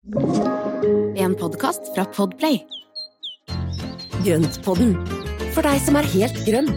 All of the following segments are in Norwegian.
En podcast fra Podplay. Grøntpodden, for deg som helt grønn.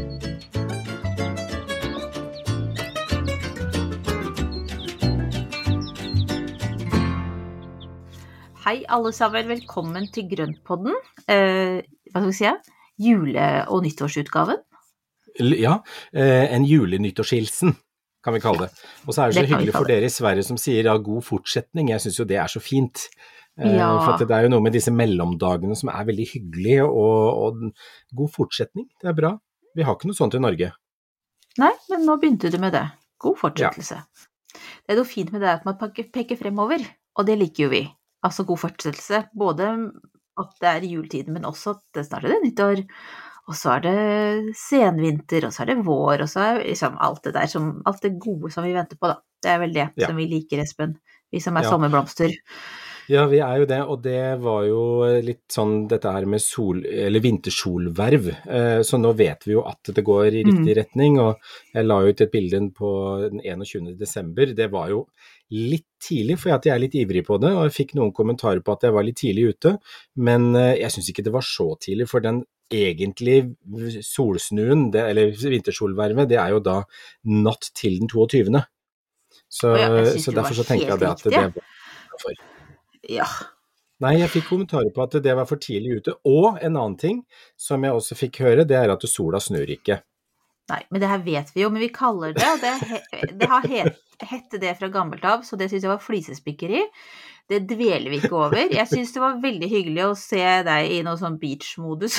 Hei alle sammen, velkommen til Grøntpodden. Hva skal vi si? Jule- og nyttårsutgaven. Ja, en julenyttårshilsen kan vi kalle det. Og så det så hyggelig for dere I Sverige som sier ja, god fortsetning. Jeg synes jo det så fint. Ja. For at det jo noe med disse mellomdagene som veldig hyggelig, og god fortsetning, det bra. Vi har ikke noe sånt I Norge. Nei, men nå begynte du med det. God fortsettelse. Ja. Det noe fint med det at man peker fremover, og det liker jo vi. Altså god fortsettelse, både at det juletiden, men også at det snart det nyttår, og så det senvinter, og så det vår, og så liksom alt det der, alt det gode som vi venter på da. Det vel det som vi liker, Espen, vi som sommerblomster. Ja, vi jo det, og det var jo litt sånn dette her med vintersolverv, så nå vet vi jo at det går I riktig retning, og jeg la ut et bilde på den 21. desember, det var jo litt tidlig, for jeg litt ivrig på det, og jeg fikk noen kommentarer på at jeg var litt tidlig ute, men jeg synes ikke det var så tidlig, for den egentlig solsnuen, eller vintersolvervet, det jo da natt til den 22. Så derfor så tenkte jeg at det var for. Ja. Nei, jeg fikk kommentarer på at det var for tidlig ute, og en annen ting som jeg også fikk høre, det at sola snur ikke. Nei, men det her vet vi jo, men vi kaller det, og det har hette det fra gammelt av, så det synes jeg var flisespikkeri. Det dveler vi ikke over. Jeg synes det var veldig hyggelig å se deg I noe sånn beach-modus.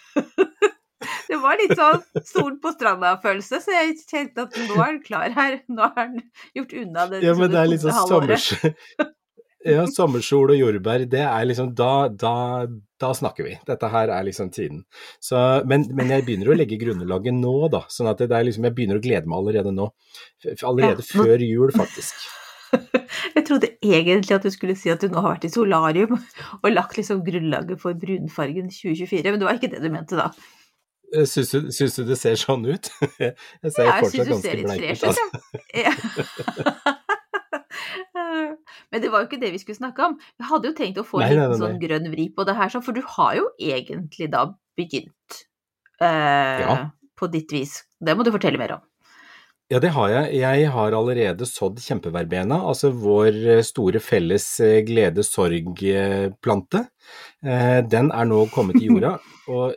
Det var litt sånn sol på stranda-følelse, så jeg tenkte at nå den klar her. Nå har den gjort unna det. Ja, men det litt sånn Ja, sommersol og jordbær, det liksom, da snakker vi. Dette her liksom tiden. Så, men jeg begynner å legge grunnlaget nå da, sånn at det liksom, jeg begynner å glede meg allerede nå. Allerede før jul, faktisk. Jeg trodde egentlig at du skulle si at du nå har vært I solarium og lagt liksom grunnlaget for brunfargen 2024, men det var ikke det du mente da. Synes du det ser sånn ut? Jeg ser fortsatt ganske bleik ut. Ja. Men det var jo ikke det vi skulle snakke om. Vi hadde jo tenkt å få en liten sånn grønn vri på det her, for du har jo egentlig da begynt på ditt vis. Det må du fortelle mer om. Ja, det har jeg. Jeg har allerede sådd kjempeverbena, altså vår store felles glede-sorg-plante. Den nå kommet I jorda, og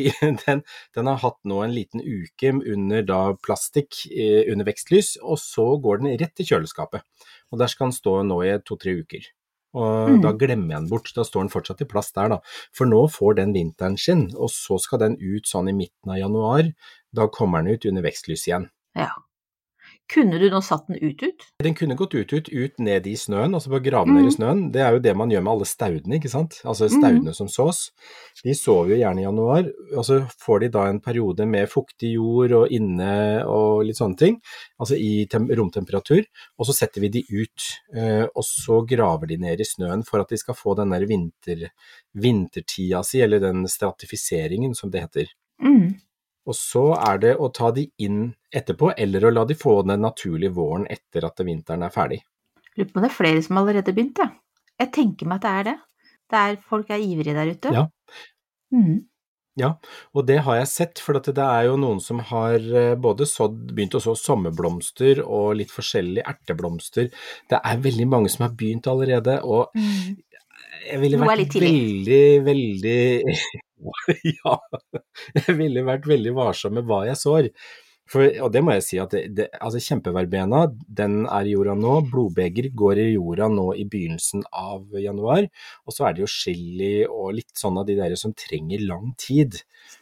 den har hatt nå en liten uke under da plastikk under vekstlys, og så går den rett I kjøleskapet. Og der skal den stå nå I 2-3 uker. Og da glemmer jeg den bort, da står den fortsatt I plass der da. For nå får den vinteren sin, og så skal den ut sånn I midten av januar, da kommer den ut under vekstlys igjen. Ja. Kunne du nå satt den ut? Den kunne gått ut ned I snøen, altså på graven ned I snøen. Det jo det man gjør med alle staudene, ikke sant? Altså staudene som sås. De sover jo gjerne I januar, og så får de da en periode med fuktig jord og inne og litt sånne ting, altså I romtemperatur, og så setter vi de ut, og så graver de ned I snøen for at de skal få den der vintertida si, eller den stratifiseringen som det heter. Og så det å ta de inn etterpå, eller å la de få den naturlige våren etter at vinteren ferdig. Lurer på om det flere som allerede begynt, ja. Jeg tenker meg at det folk ivrige der ute. Ja. Ja, og det har jeg sett, for at det jo noen som har både begynt å så sommerblomster og litt forskjellige erteblomster. Det veldig mange som har begynt allerede, og jeg ville vært veldig ja, jeg ville vært veldig varsom med hva jeg sår. Og det må jeg si at altså kjempeverbena, den I jorda nå, blodbeger går I jorda nå I begynnelsen av januar, og så det jo chili og litt sånn av de der som trenger lang tid.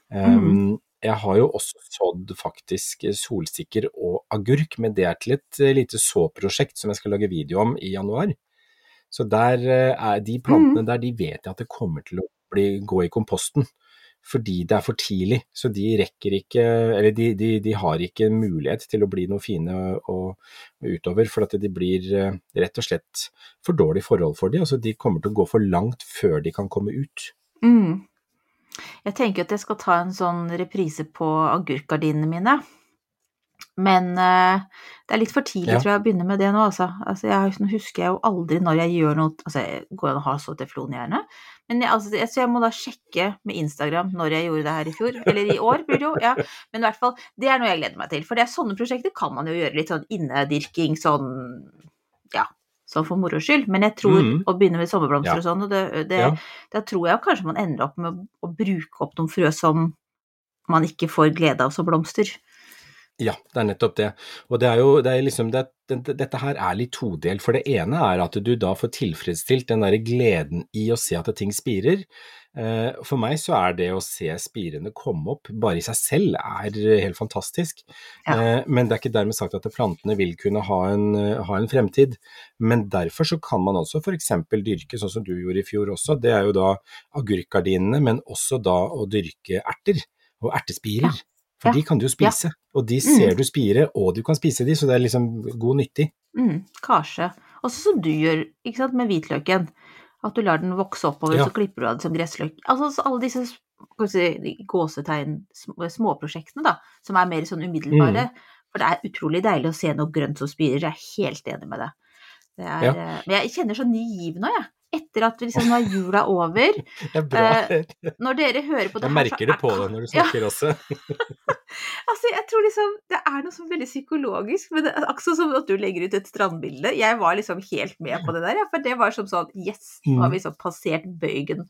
Jeg har jo også sådd faktisk solsikker og agurk, men det til et lite såprosjekt som jeg skal lage video om I januar. Så der de plantene der, de vet jeg at det kommer til å gå I komposten, fordi det for tidlig, så de rekker ikke, eller de har ikke mulighet til å bli noe fine og utover, for at de blir rett og slett for dårlig forhold for de, altså de kommer til å gå for langt før de kan komme ut. Jeg tenker at jeg skal ta en sånn reprise på agurkgardinene mine. Men det litt for tidlig, tror jeg, å begynne med det nå, altså. Nå husker jeg jo aldri når jeg gjør noe, jeg går an å ha så teflon gjerne, men så jeg må da sjekke med Instagram når jeg gjorde det her i fjor, eller i år blir det jo, ja. Men i hvert fall, det noe jeg gleder meg til, for sånne prosjekter kan man jo gjøre litt sånn innedyrking, sånn, ja, sånn for moro skyld, men jeg tror å begynne med sommerblomster og sånn, og da tror jeg kanskje man ender opp med å bruke opp noen frø som man ikke får glede av som blomster. Ja, det nettopp det. Og dette her litt todelt, for det ene at du da får tilfredsstilt den der gleden i å se at ting spirer. For meg så det å se spirene komme opp bare i seg selv helt fantastisk. Ja. Men det ikke dermed sagt at plantene vil kunne ha en fremtid. Men derfor så kan man også for eksempel dyrke, sånn som du gjorde i fjor også, det jo da agurkgardinene, men også da å dyrke erter og ertespirer. Ja. For de kan du jo spise, og de ser du spire, og du kan spise de, så det liksom god nyttig. Kanskje. Også som du gjør, ikke sant, med hvitløken. At du lar den vokse oppover, så klipper du av det som gressløk. Altså alle disse gåsetegn, småprosjektene da, som mer sånn umiddelbare. For det utrolig deilig å se noe grønt som spirer, jeg helt enig med det. Men jeg kjenner så ny giv nå, jeg. Etter at liksom nå jula over. Det bra. Når dere hører på det jeg merker det på deg når du snakker også. Jeg tror liksom, det noe så veldig psykologisk, men det akkurat som at du legger ut et strandbilde. Jeg var liksom helt med på det der, for det var som sånn, yes, nå har vi så passert bøygen.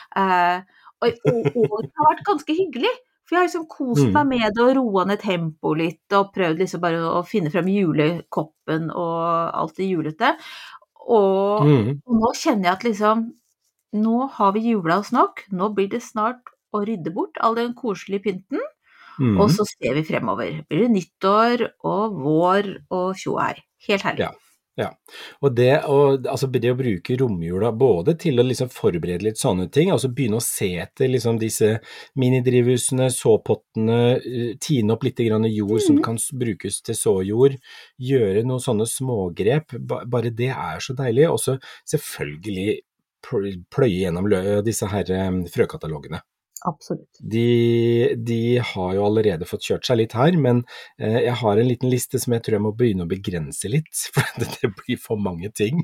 Og det har vært ganske hyggelig, for jeg har liksom kost meg med det og roet ned tempo litt, og prøvd liksom bare å finne frem julekoppen og alt det julete. Og nå kjenner jeg at liksom, nå har vi jula oss nok, nå blir det snart å rydde bort all den koselige pynten, og så ser vi fremover. Blir det nyttår og vår og tjoær. Helt herlig. Ja. Og det å bruke romjula både til å liksom forberede litt sånne ting, altså begynne å se etter liksom disse minidrivhusene, såpottene, tine opp litt grann jord som kan brukes til såjord, gjøre noen sånne smågrep, bare det så deilig, og så selvfølgelig pløye gjennom disse her frøkatalogene. Absolutt. De har jo allerede fått kjørt seg litt her, men jeg har en liten liste som jeg tror jeg må begynne å begrense litt, for det blir for mange ting.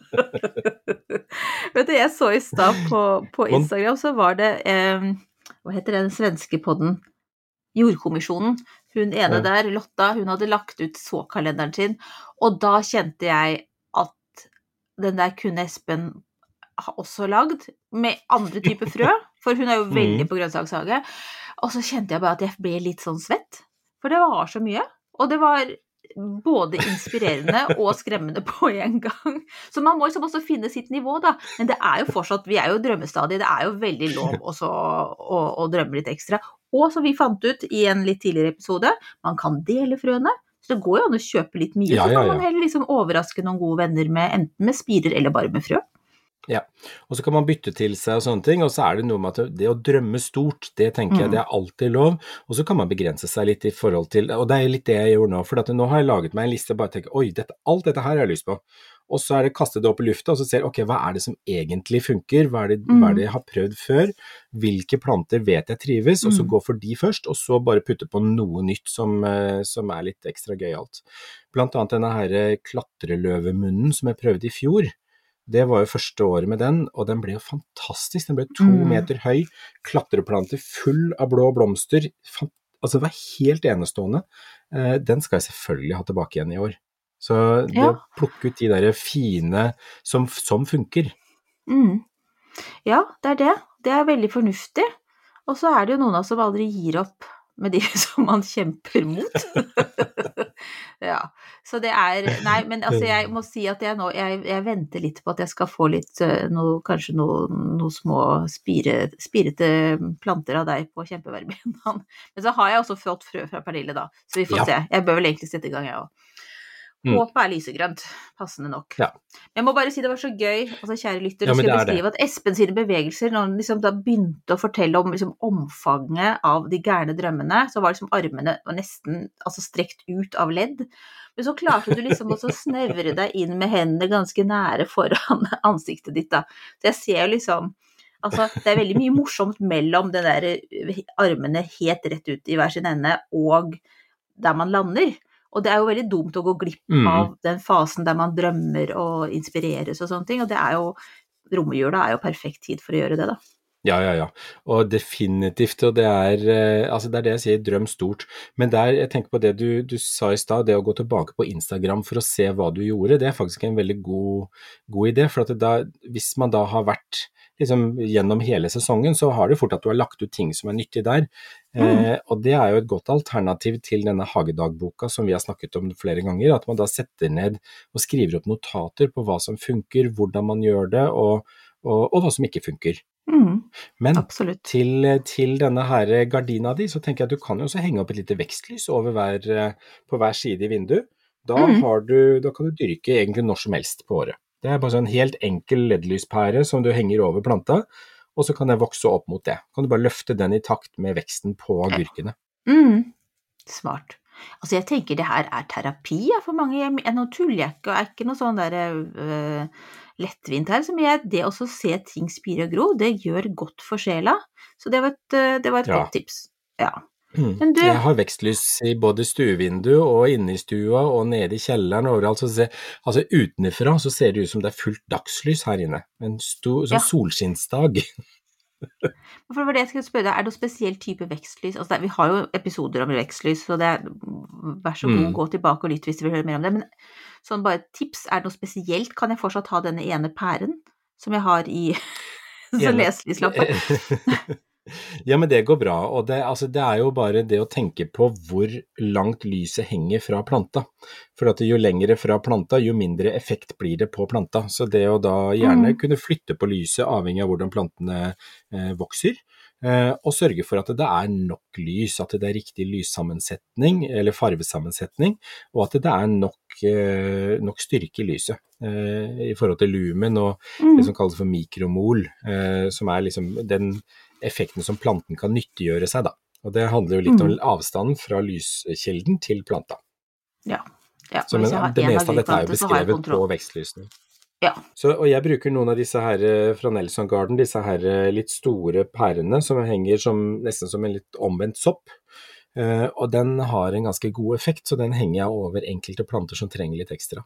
Vet du, jeg så i stad på Instagram, så var det, hva heter den svenske podden? Jordkommisjonen. Hun ene der, Lotta, hun hadde lagt ut såkalenderen sin, og da kjente jeg at den der kunne Espen har også lagd med andre typer frø, for hun jo veldig på grønnsakshage, og så kjente jeg bare at jeg ble litt sånn svett, for det var så mye, og det var både inspirerende og skremmende på en gang. Så man må liksom også finne sitt nivå da, men det jo fortsatt, vi jo drømmestadig, det jo veldig lov også å drømme litt ekstra, og som vi fant ut i en litt tidligere episode, man kan dele frøene, så det går jo an å kjøpe litt mye, så kan man heller liksom overraske noen gode venner med, enten med spirer eller bare med frø. Ja, og så kan man bytte til seg og sånne ting, og så det noe med at det å drømme stort, det tenker jeg, det alltid lov, og så kan man begrense seg litt i forhold til, og det litt det jeg gjorde nå, for at nå har jeg laget meg en liste, bare tenker, oi, alt dette her har jeg lyst på, og så det kastet det opp i lufta, og så ser jeg, ok, hva det som egentlig funker, hva det jeg har prøvd før, hvilke planter vet jeg trives, og så gå for de først, og så bare putte på noe nytt som litt ekstra gøyalt. Blant annet denne her klatreløvemunnen som jeg prøvde i fjor, det var jo første året med den, og den ble jo fantastisk. Den ble 2 meter høy, klatreplante full av blå blomster. Altså, det var helt enestående. Den skal jeg selvfølgelig ha tilbake igjen i år. Så det å plukke ut de der fine som funker. Ja, det det. Det veldig fornuftig. Og så det jo noen av oss som aldri gir opp med de som man kjemper mot. Ja, så det nei, men altså jeg må si at jeg venter litt på at jeg skal få litt, kanskje noe små spirete planter av deg på kjempeverbien. Men så har jeg også fått frø fra Pernille da, så vi får se. Jeg bør vel egentlig sette i gang jeg også. Håpet lysegrønt, passende nok. Ja. Jeg må bare si det var så gøy, altså kjære lytter, skal jeg beskrive at Espen sine bevegelser, når han liksom da begynte å fortelle om liksom omfanget av de gærne drømmene, så var liksom armene nesten strekt ut av ledd, men så klarte du liksom også å snevre deg inn med hendene ganske nære foran ansiktet ditt da. Så jeg ser jo liksom, altså det veldig mye morsomt mellom den der armene helt rett ut i hver sin ende, og der man lander. Og det jo veldig dumt å gå glipp av den fasen der man drømmer og inspireres og sånne ting, og romjula jo perfekt tid for å gjøre det da. Ja, og definitivt, og det altså det det jeg sier, drøm stort, men jeg tenker på det du sa i sted, det å gå tilbake på Instagram for å se hva du gjorde, det faktisk en veldig god idé, for at hvis man da har vært liksom gjennom hele sesongen, så har det fort at du har lagt ut ting som nyttig der, og det jo et godt alternativ til denne hagedagboka som vi har snakket om flere ganger, at man da setter ned og skriver opp notater på hva som funker, hvordan man gjør det, og hva som ikke funker. Men absolutt. til denne her gardina di, så tenker jeg at du kan jo også henge opp et lite vekstlys på hver side i vinduet. Da kan du dyrke egentlig når som helst på året. Det bare sånn helt enkel LED-lyspære som du henger over planta, og så kan den vokse opp mot det. Kan du bare løfte den i takt med veksten på agurkene. Smart. Altså jeg tenker det her terapi for mange, nå tuller jeg ikke, og ikke noe sånn der lettvint her, det å se ting spire og gro, det gjør godt for sjela, så det var et godt tips. Ja. Men jeg har vekstlys i både stuevindu og inne i stua og nede i kjelleren overalt, altså utenifra så ser det ut som det fullt dagslys her inne, en sånn solskinnsdag. For det var det jeg skulle spørre deg, det noe spesiell type vekstlys? Altså vi har jo episoder om vekstlys, så vær så god, gå tilbake og lytt hvis du vil høre mer om det, men sånn bare et tips, det noe spesielt? Kan jeg fortsatt ha denne ene pæren som jeg har i leselyslampen? Ja, men det går bra, og det jo bare det å tenke på hvor langt lyset henger fra planta, for at jo lengre fra planta, jo mindre effekt blir det på planta, så det å da gjerne kunne flytte på lyset avhengig av hvordan plantene vokser, og sørge for at det nok lys, at det riktig lyssammensetning, eller farvesammensetning, og at det nok styrke i lyset, i forhold til lumen og det som kalles for mikromol, som liksom den effekten som planten kan nyttiggjøre seg da. Og det handler jo litt om avstanden fra lyskilden til planta. Ja. Så, men det meste av dette jo beskrevet på vekstlysene. Ja. Og jeg bruker noen av disse her fra Nelson Garden, disse her litt store pærene som henger nesten som en litt omvendt sopp. Og den har en ganske god effekt, så den henger jeg over enkelte planter som trenger litt ekstra.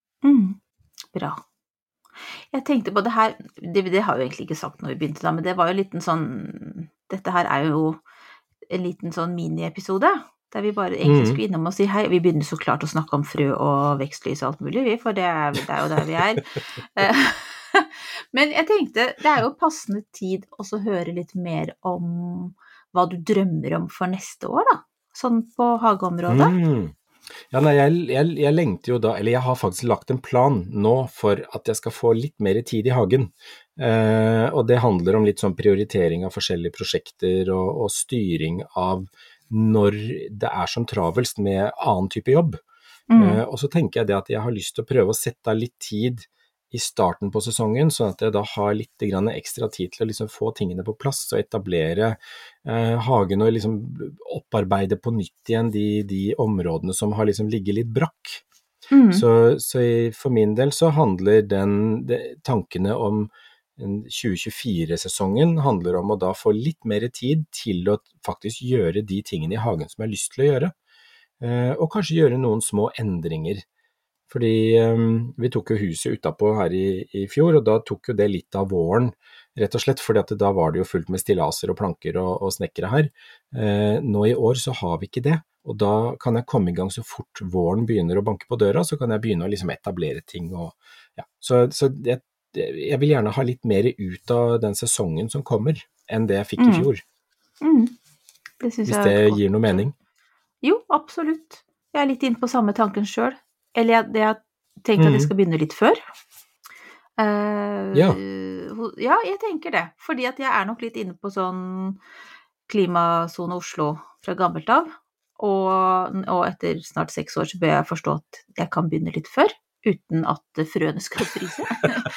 Bra. Jeg tenkte på det her, det har jeg jo egentlig ikke sagt når vi begynte da, men det var jo en liten sånn, dette her jo en liten sånn mini-episode, der vi bare egentlig skulle innom og si hei, vi begynner så klart å snakke om frø og vekstlys og alt mulig, for det jo der vi Men jeg tenkte, det jo passende tid også å høre litt mer om hva du drømmer om for neste år da, sånn på hageområdet. Ja, nei, jeg lengter jo da, eller jeg har faktisk lagt en plan nå for at jeg skal få litt mer tid i hagen, og det handler om litt sånn prioritering av forskjellige prosjekter og styring av når det som travelst med annen type jobb. Og så tenker jeg det at jeg har lyst til å prøve å sette av litt tid i starten på sesongen, sånn at jeg da har litt ekstra tid til å liksom få tingene på plass og etablere hagen og liksom opparbeide på nytt igjen de områdene som har liksom ligget litt brakk. Så for min del så handler tankene om 2024-sesongen handler om å da få litt mer tid til å faktisk gjøre de tingene i hagen som jeg har lyst til å gjøre, og kanskje gjøre noen små endringer. Fordi vi tok jo huset utenpå her i fjor, og da tok jo det litt av våren, rett og slett, fordi at da var det jo fullt med stillaser og planker og snekkere her. Nå i år så har vi ikke det, og da kan jeg komme i gang så fort våren begynner å banke på døra, så kan jeg begynne å liksom etablere ting. Så jeg vil gjerne ha litt mer ut av den sesongen som kommer, enn det jeg fikk i fjor. Det synes Hvis det gir noe mening. Jo, absolutt. Jeg litt inne på samme tanken selv. Eller jeg tenkte at jeg skal begynne litt før. Ja, jeg tenker det. Fordi at jeg nok litt inne på sånn klimasone Oslo fra gammelt av. Og etter snart 6 år så bør jeg forstå at jeg kan begynne litt før, uten at frøene skal fryse.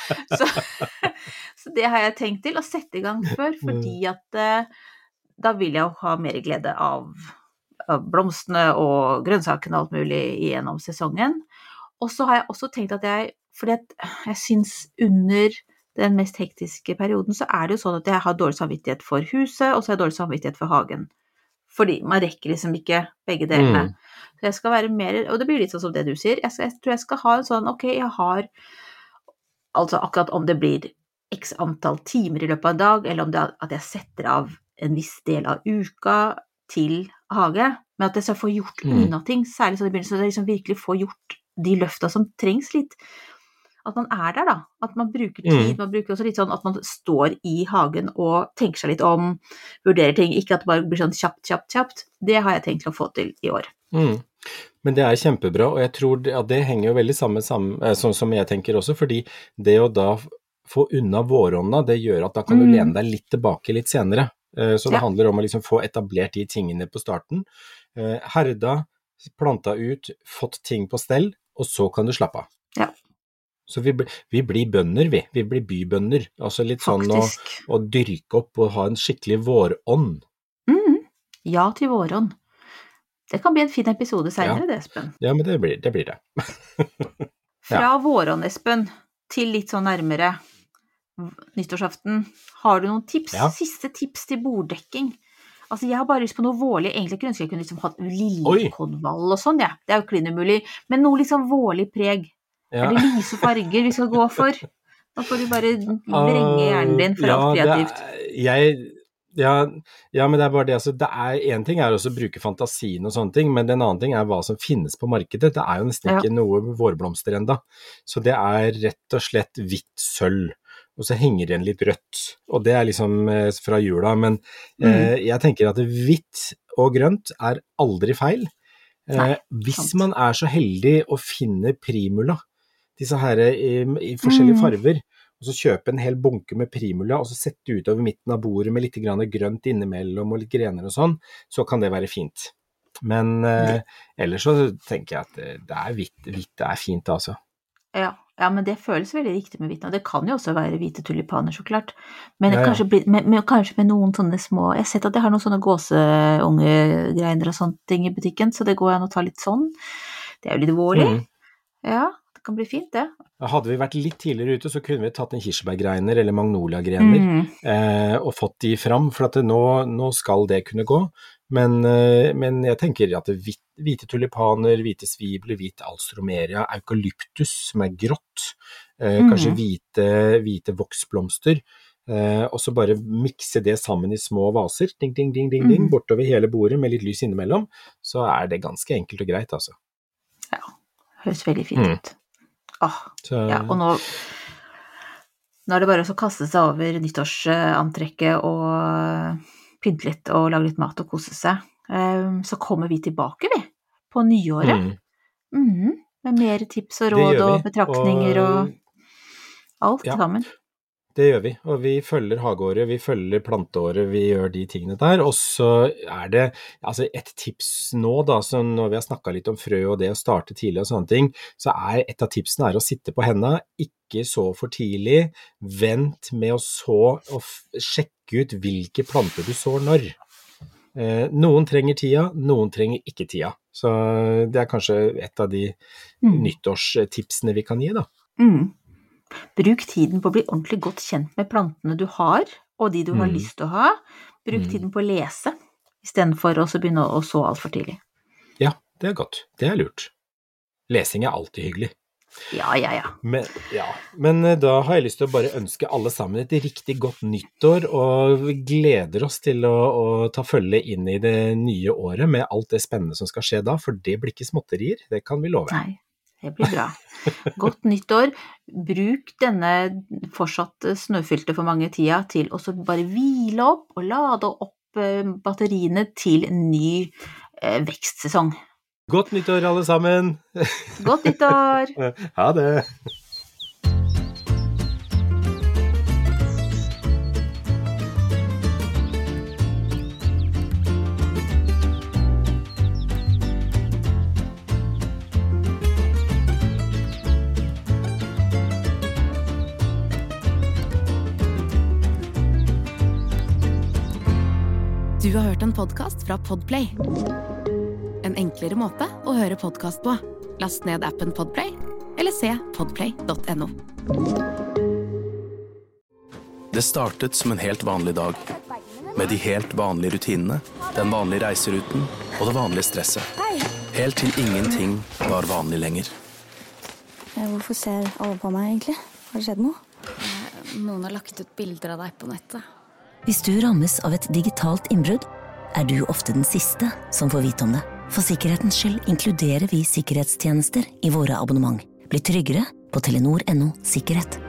så det har jeg tenkt til, å sette i gang før, fordi at da vil jeg jo ha mer glede av blomstene og grønnsakene og alt mulig gjennom sesongen. Og så har jeg også tenkt at fordi at jeg synes under den mest hektiske perioden, så det jo sånn at jeg har dårlig samvittighet for huset, og så har jeg dårlig samvittighet for hagen. Fordi man rekker liksom ikke begge delene. Så jeg skal være mer, og det blir litt sånn som det du sier, jeg tror jeg skal ha en sånn, ok, jeg har, altså akkurat om det blir x antall timer i løpet av en dag, eller om det er at jeg setter av en viss del av uka til hage, men at jeg skal få gjort unna ting, særlig sånn i begynnelsen, så jeg liksom virkelig får gjort de løfta som trengs litt. At man er der da, at man bruker tid, man bruker også litt sånn at man står i hagen og tenker seg litt om, vurderer ting, ikke at det bare blir sånn kjapt. Det har jeg tenkt å få til i år. Men det er kjempebra, og jeg tror at det henger jo veldig sammen, sånn som jeg tenker også, fordi det å da få unna våronna, det gjør at da kan du lene deg litt tilbake litt senere. Så det handler om å liksom få etablert de tingene på starten. Herda, planta ut, fått ting på stell, og så kan du slappe av. Ja. Så vi blir bønder, vi blir bybønder, altså litt sånn å dyrke opp og ha en skikkelig vårånd. Ja til vårånd. Det kan bli en fin episode senere, det, Espen. Ja, men det blir det. Fra vårånd, Espen, til litt sånn nærmere nyttårsaften, har du noen tips, siste tips til borddekking? Altså, jeg har bare lyst på noe vårlig, egentlig kunne jeg kunne liksom hatt lillekonvall og sånn, ja. Det er jo klinnemulig, men noe liksom vårlig preg. Er det lyse farger vi skal gå for? Da får du bare vrenge hjernen din for alt kreativt. Men det er bare det, altså, en ting er også å bruke fantasien og sånne ting, men en annen ting er hva som finnes på markedet. Det er jo nesten ikke noe vårblomster enda. Så det er rett og slett hvitt sølv, og så henger det en litt rødt, og det er liksom fra jula, men jeg tenker at hvitt og grønt er aldri feil. Hvis man er så heldig å finne primula, disse her i forskjellige farver, og så kjøpe en hel bunke med primula, og så sette ut over midten av bordet med litt grann grønt innimellom og litt grener og sånn, så kan det være fint. Men ellers så tenker jeg at det er hvitt det er fint altså. Ja, men det føles veldig riktig med hvitt, og det kan jo også være hvite tulipaner så klart, men kanskje med noen sånne små, jeg har sett at jeg har noen sånne gåseunge greiner og sånne ting i butikken, så det går an å ta litt sånn, det er jo litt vårlig, ja. Kan bli fint, det. Hadde vi vært litt tidligere ute, så kunne vi tatt en kirsebærgreiner eller magnoliagrener og fått de fram, for at nå skal det kunne gå. Men jeg tenker at hvite tulipaner, hvite svibler, hvite alstromeria, eukalyptus som er grått, kanskje hvite voksblomster, og så bare mikse det sammen i små vaser, ding, ding, ding, ding, ding, bortover hele bordet med litt lys innimellom, så er det ganske enkelt og greit, altså. Ja, høres veldig fint ut. Ja, og nå er det bare å kaste seg over nyttårsantrekket og pynte litt og lage litt mat og kose seg. Så kommer vi tilbake, på nyåret. Med mer tips og råd og betraktninger og alt sammen. Det gjør vi, og vi følger hageåret, vi følger planteåret, vi gjør de tingene der, og så er det, altså et tips nå da, så når vi har snakket litt om frø og det å starte tidlig og sånne ting, så et av tipsene å sitte på hendene, ikke så for tidlig, vent med å så og sjekke ut hvilke planter du sår når. Noen trenger tida, noen trenger ikke tida, så det er kanskje et av de nyttårstipsene vi kan gi da. Bruk tiden på å bli ordentlig godt kjent med plantene du har, og de du har lyst til å ha. Bruk tiden på å lese, I stedet for å begynne å så alt for tidlig. Ja, det er godt. Det er lurt. Lesing er alltid hyggelig. Ja. Men da har jeg lyst til å bare ønske alle sammen et riktig godt nyttår, og vi gleder oss til å ta følge inn I det nye året med alt det spennende som skal skje da, for det blir ikke småtterier, det kan vi love. Nei. Det blir bra. Godt nyttår. Bruk denne fortsatt snøfylte for mange tida til å bare hvile opp og lade opp batteriene til ny vekstsesong. Godt nyttår alle sammen! Godt nyttår! Ha det! Du har hørt en podcast fra Podplay. En enklere måte å høre podcast på. Last ned appen Podplay, eller se podplay.no. Det startet som en helt vanlig dag, med de helt vanlige rutinene, den vanlige reiseruten og det vanlige stresset. Helt til ingenting var vanlig lenger. Hvorfor ser alle på meg egentlig? Har det skjedd noe? Noen har lagt ut bilder av deg på nettet. Hvis du rammes av et digitalt innbrudd, du ofte den siste som får vite om det. For sikkerhetens skyld inkluderer vi sikkerhetstjenester i våre abonnement. Bli tryggere på Telenor.no sikkerhet.